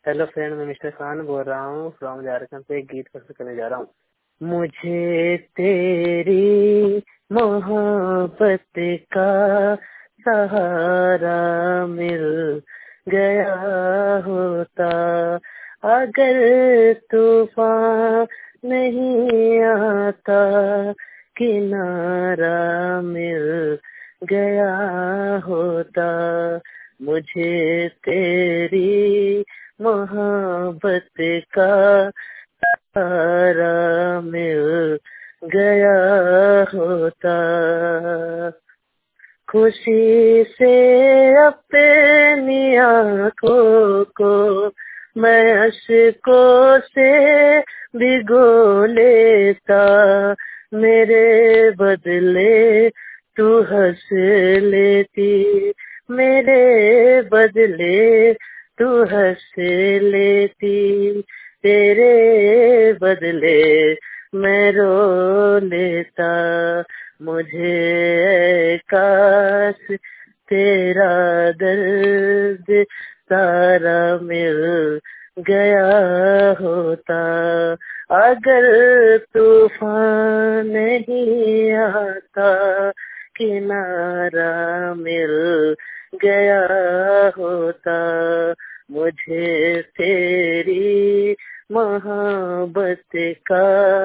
Hello friend, मैं mister Khan बोल रहा हूँ फ्रॉम झारखंड से। एक गीत प्रस्तुत करने जा रहा हूँ। मुझे तेरी मोहब्बत का सहारा मिल गया होता, अगर तूफान नहीं आता, किनारा मिल गया होता। मुझे तेरी मोहब्बत का सहारा मिल गया होता। खुशी से अपनी आँखों को मैं अश्कों से भिगो लेता, मेरे बदले तू हंस लेती, मेरे बदले तू हंस लेती, तेरे बदले मैं रो लेता। मुझे काश तेरा दर्द सारा मिल गया होता, अगर तूफान नहीं आता, किनारा मिल गया होता। मुझे तेरी मोहब्बत का